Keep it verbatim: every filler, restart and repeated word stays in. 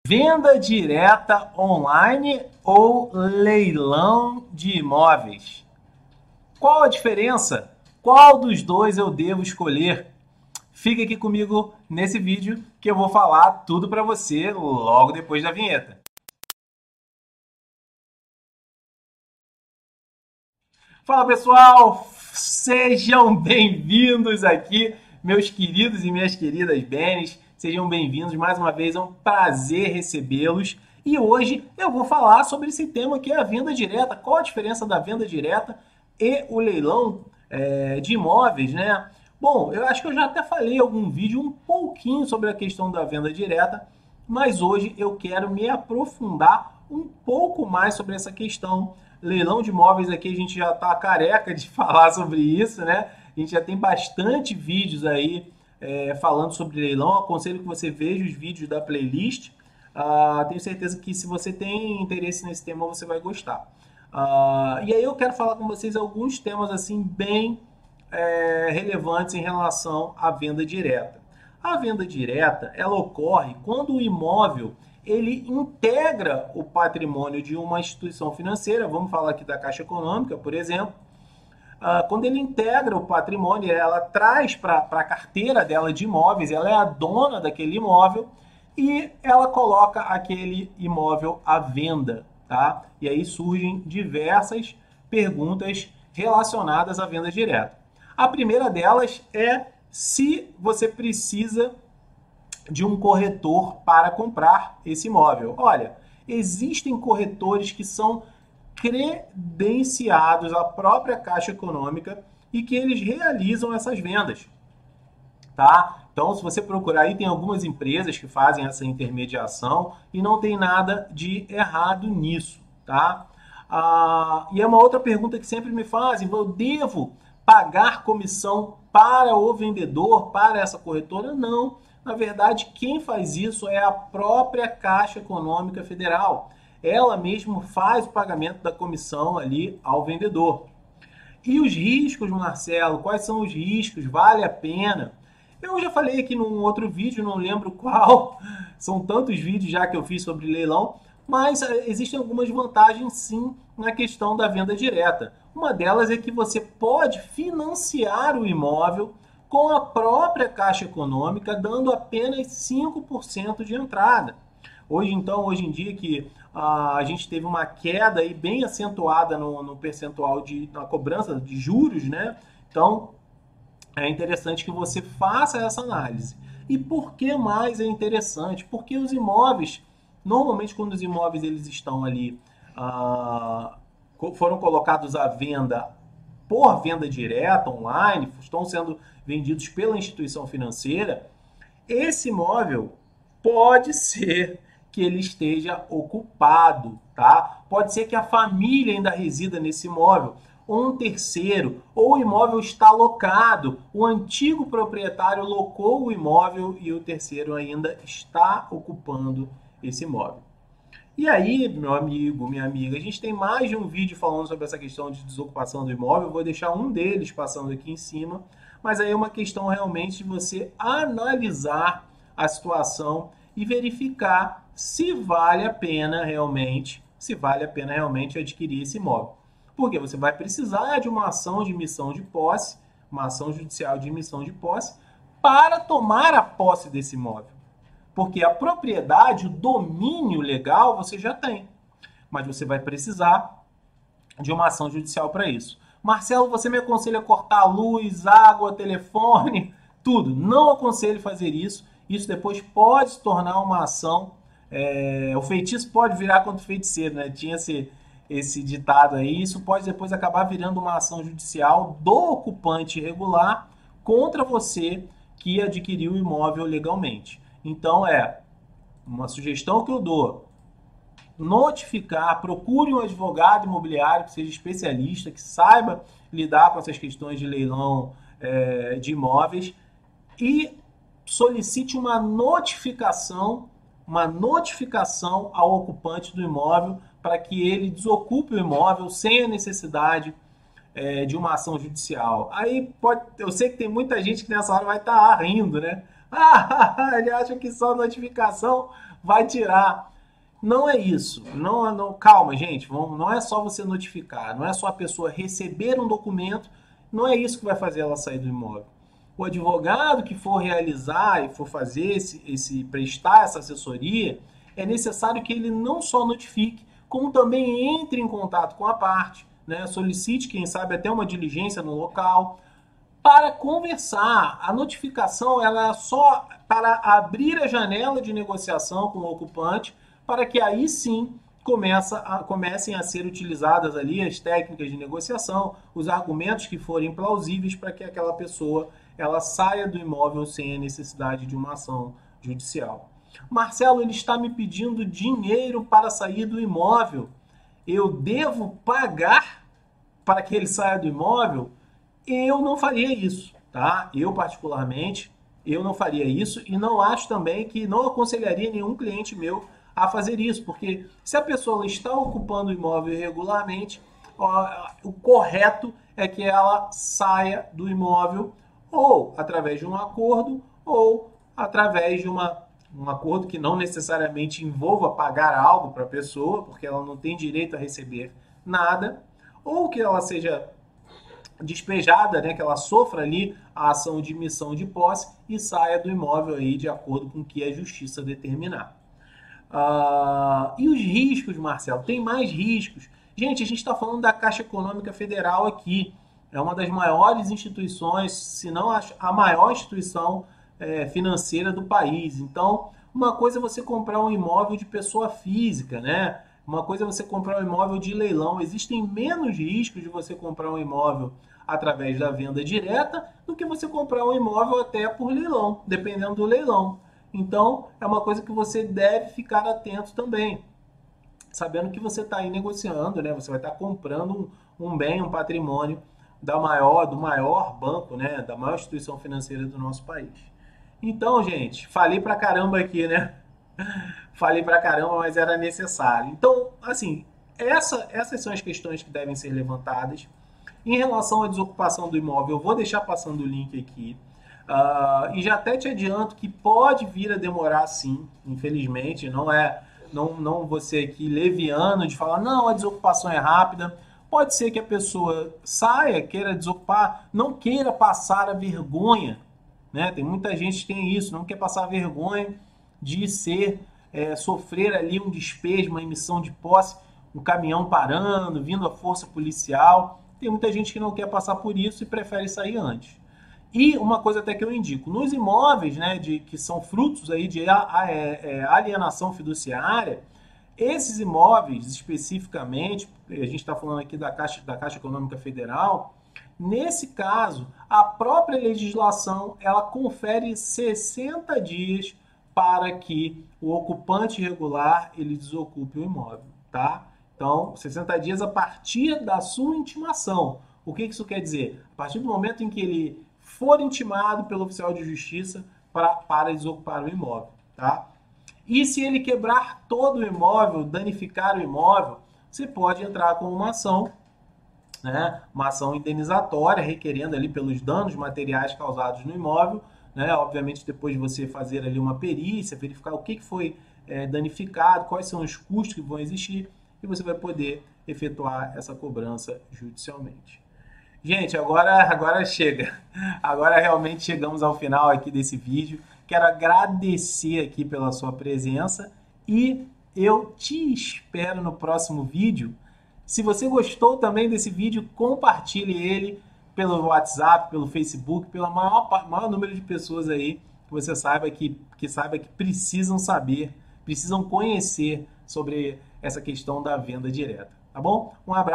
Venda direta online ou leilão de imóveis? Qual a diferença? Qual dos dois eu devo escolher? Fica aqui comigo nesse vídeo que eu vou falar tudo para você logo depois da vinheta. Fala pessoal, sejam bem-vindos aqui, meus queridos e minhas queridas Benes. Sejam bem-vindos mais uma vez, é um prazer recebê-los. E hoje eu vou falar sobre esse tema que é a venda direta. Qual a diferença da venda direta e o leilão é, de imóveis, né? Bom, eu acho que eu já até falei em algum vídeo um pouquinho sobre a questão da venda direta, mas hoje eu quero me aprofundar um pouco mais sobre essa questão. Leilão de imóveis aqui, a gente já está careca de falar sobre isso, né? A gente já tem bastante vídeos aí é, falando sobre leilão. Aconselho que você veja os vídeos da playlist. Uh, tenho certeza que se você tem interesse nesse tema, você vai gostar. Uh, e aí eu quero falar com vocês alguns temas assim bem é, relevantes em relação à venda direta. A venda direta, ela ocorre quando o imóvel ele integra o patrimônio de uma instituição financeira. Vamos falar aqui da Caixa Econômica, por exemplo. Uh, quando ele integra o patrimônio, ela traz para a carteira dela de imóveis, ela é a dona daquele imóvel e ela coloca aquele imóvel à venda, tá? E aí surgem diversas perguntas relacionadas à venda direta. A primeira delas é se você precisa de um corretor para comprar esse imóvel. Olha, existem corretores que são credenciados à própria Caixa Econômica e que eles realizam essas vendas, tá? Então, se você procurar aí, tem algumas empresas que fazem essa intermediação e não tem nada de errado nisso, tá? Ah, e é uma outra pergunta que sempre me fazem: eu devo pagar comissão para o vendedor, para essa corretora? Não. Na verdade, quem faz isso é a própria Caixa Econômica Federal. Ela mesmo faz o pagamento da comissão ali ao vendedor. E os riscos, Marcelo? Quais são os riscos? Vale a pena? Eu já falei aqui num outro vídeo, não lembro qual. São tantos vídeos já que eu fiz sobre leilão, mas existem algumas vantagens sim na questão da venda direta. Uma delas é que você pode financiar o imóvel com a própria Caixa Econômica, dando apenas cinco por cento de entrada. Hoje, então, hoje em dia que ah, a gente teve uma queda aí bem acentuada no, no percentual de na cobrança de juros, né? Então, é interessante que você faça essa análise. E por que mais é interessante? Porque os imóveis, normalmente quando os imóveis eles estão ali, ah, foram colocados à venda por venda direta, online, estão sendo vendidos pela instituição financeira, esse imóvel pode ser que ele esteja ocupado, tá? Pode ser que a família ainda resida nesse imóvel, ou um terceiro, ou o imóvel está locado, o antigo proprietário locou o imóvel e o terceiro ainda está ocupando esse imóvel. E aí, meu amigo, minha amiga, a gente tem mais de um vídeo falando sobre essa questão de desocupação do imóvel. Eu vou deixar um deles passando aqui em cima, mas aí é uma questão realmente de você analisar a situação e verificar se vale a pena realmente, se vale a pena realmente adquirir esse imóvel. Porque você vai precisar de uma ação de missão de posse, uma ação judicial de missão de posse, para tomar a posse desse imóvel. Porque a propriedade, o domínio legal, você já tem. Mas você vai precisar de uma ação judicial para isso. Marcelo, você me aconselha a cortar luz, água, telefone, tudo. Não aconselho fazer isso. Isso depois pode se tornar uma ação. É, o feitiço pode virar contra o feiticeiro, né? Tinha esse, esse ditado aí. Isso pode depois acabar virando uma ação judicial do ocupante irregular contra você que adquiriu o imóvel legalmente. Então, é uma sugestão que eu dou: notificar, procure um advogado imobiliário que seja especialista, que saiba lidar com essas questões de leilão é, de imóveis e solicite uma notificação, uma notificação ao ocupante do imóvel para que ele desocupe o imóvel sem a necessidade é, de uma ação judicial. Aí pode, eu sei que tem muita gente que nessa hora vai estar rindo, né? Ah, ele acha que só notificação vai tirar. Não é isso. Não, não, calma, gente. Vamos, não é só você notificar, não é só a pessoa receber um documento, não é isso que vai fazer ela sair do imóvel. O advogado que for realizar e for fazer esse, esse prestar essa assessoria, é necessário que ele não só notifique, como também entre em contato com a parte, né? Solicite, quem sabe, até uma diligência no local, para conversar. A notificação ela é só para abrir a janela de negociação com o ocupante, para que aí sim começa a, comecem a ser utilizadas ali as técnicas de negociação, os argumentos que forem plausíveis para que aquela pessoa ela saia do imóvel sem a necessidade de uma ação judicial. Marcelo, ele está me pedindo dinheiro para sair do imóvel. Eu devo pagar para que ele saia do imóvel? Eu não faria isso, tá? Eu, particularmente, eu não faria isso e não acho também que não aconselharia nenhum cliente meu a fazer isso, porque se a pessoa está ocupando o imóvel irregularmente, ó, o correto é que ela saia do imóvel ou através de um acordo ou através de uma, um acordo que não necessariamente envolva pagar algo para a pessoa, porque ela não tem direito a receber nada, ou que ela seja despejada, né, que ela sofra ali a ação de missão de posse e saia do imóvel aí de acordo com o que a justiça determinar. Uh, e os riscos, Marcelo? Tem mais riscos. Gente, a gente está falando da Caixa Econômica Federal aqui. É uma das maiores instituições, se não a maior instituição é, financeira do país. Então, uma coisa é você comprar um imóvel de pessoa física, né? Uma coisa é você comprar um imóvel de leilão. Existem menos riscos de você comprar um imóvel através da venda direta do que você comprar um imóvel até por leilão, dependendo do leilão. Então, é uma coisa que você deve ficar atento também, sabendo que você está aí negociando, né? Você vai estar comprando um, um bem, um patrimônio da maior, do maior banco, né? Da maior instituição financeira do nosso país. Então, gente, falei pra caramba aqui, né? Falei pra caramba, mas era necessário. Então, assim, essa, essas são as questões que devem ser levantadas. Em relação à desocupação do imóvel, eu vou deixar passando o link aqui. Uh, e já até te adianto que pode vir a demorar sim, infelizmente, não é não, não você aqui leviano de falar, não, a desocupação é rápida. Pode ser que a pessoa saia, queira desocupar, não queira passar a vergonha, né? Tem muita gente que tem isso, não quer passar a vergonha de ser, é, sofrer ali um despejo, uma emissão de posse, um caminhão parando, vindo a força policial. Tem muita gente que não quer passar por isso e prefere sair antes. E uma coisa até que eu indico, nos imóveis, né, de, que são frutos aí de alienação fiduciária, esses imóveis especificamente, a gente está falando aqui da Caixa, da Caixa Econômica Federal, nesse caso, a própria legislação ela confere sessenta dias para que o ocupante irregular ele desocupe o imóvel, tá? Então, sessenta dias a partir da sua intimação. O que isso quer dizer? A partir do momento em que ele for intimado pelo oficial de justiça para, para desocupar o imóvel, tá? E se ele quebrar todo o imóvel, danificar o imóvel, você pode entrar com uma ação, né? Uma ação indenizatória, requerendo ali pelos danos materiais causados no imóvel, né? Obviamente depois de você fazer ali uma perícia, verificar o que foi é, danificado, quais são os custos que vão existir, e você vai poder efetuar essa cobrança judicialmente. Gente, agora, agora chega. Agora realmente chegamos ao final aqui desse vídeo. Quero agradecer aqui pela sua presença e eu te espero no próximo vídeo. Se você gostou também desse vídeo, compartilhe ele pelo WhatsApp, pelo Facebook, pelo maior, maior número de pessoas aí que você saiba que, que saiba que precisam saber, precisam conhecer sobre essa questão da venda direta. Tá bom? Um abraço.